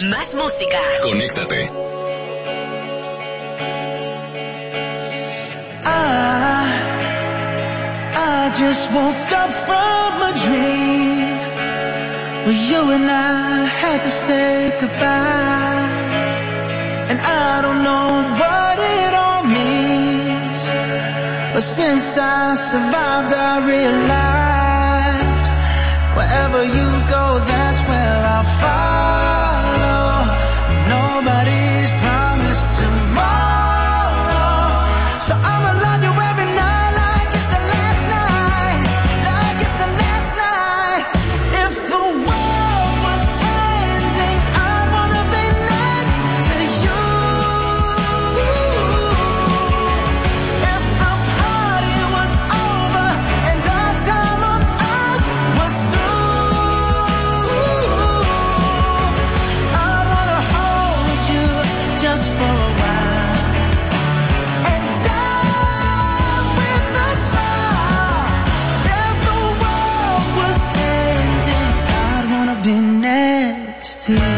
Más música. Conéctate. I just woke up from a dream where you and I had to say goodbye, and I don't know what it all means, but since I survived I realized wherever you go, that's where I'll follow. Nobody's promised tomorrow, so I'ma love you every night like it's the last night, like it's the last night. If the world was ending, I wanna be next to you. If the party was over and our time on earth was through, I wanna hold you just for a while and die with a smile. If the world was ending, I'd wanna be next to you.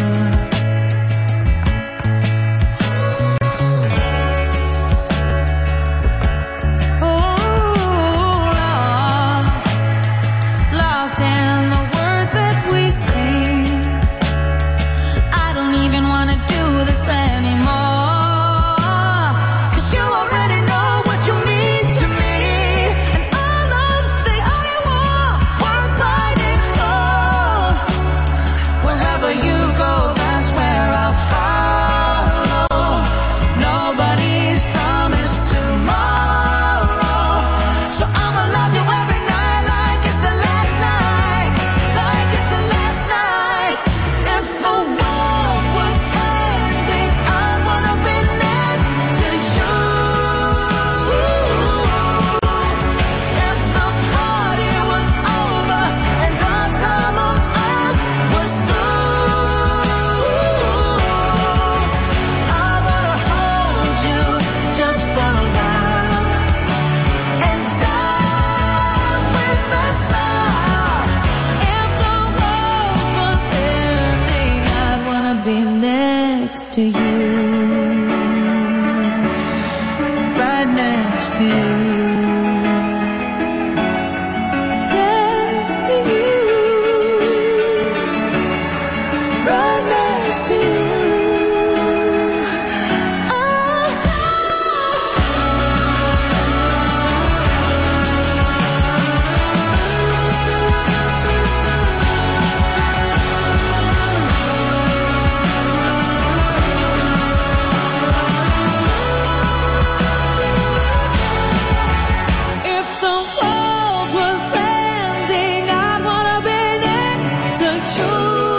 Lost in the words that we sing. I don't even wanna do this anymore, 'cause you already know what you mean to me, and all of the other war worth fighting for. Wherever you go, that's where I'll follow. Nobody's promised tomorrow, so I'ma love you every night like it's the last night, like it's the last night. If the world was ending, I wanna be next to you. If the party was over and our time on earth was through, I wanna hold you just for a while and die with a smile. If the world was ending, I'd wanna be next to you, right next to you, next to you, right next to you. If the world was ending, I'd wanna be next to you.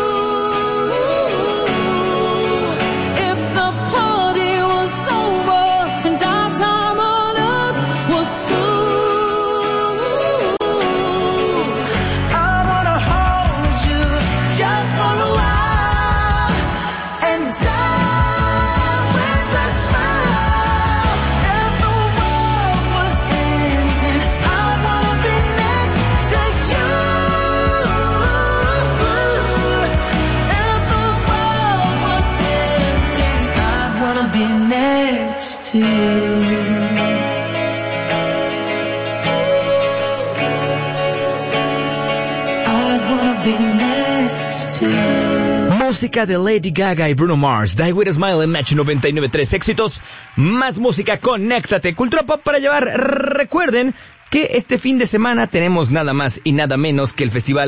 If the party was over and our time on earth was through, I wanna hold you just for a while and die with a smile. If the world was ending, I wanna be next to you. If the world was ending, I'd wanna be next to you. I'd wanna be next to you. Música de Lady Gaga y Bruno Mars. Die With a Smile en Match 99.3. Éxitos. Más música. Conéctate. Cultura pop para llevar. Recuerden que este fin de semana tenemos nada más y nada menos que el Festival